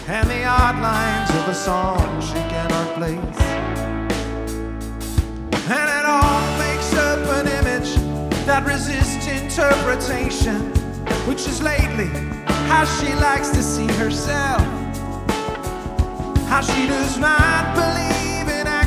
and the odd lines of a song she cannot place. And it all makes up an image that resists interpretation, which is lately how she likes to see herself, how she does not believe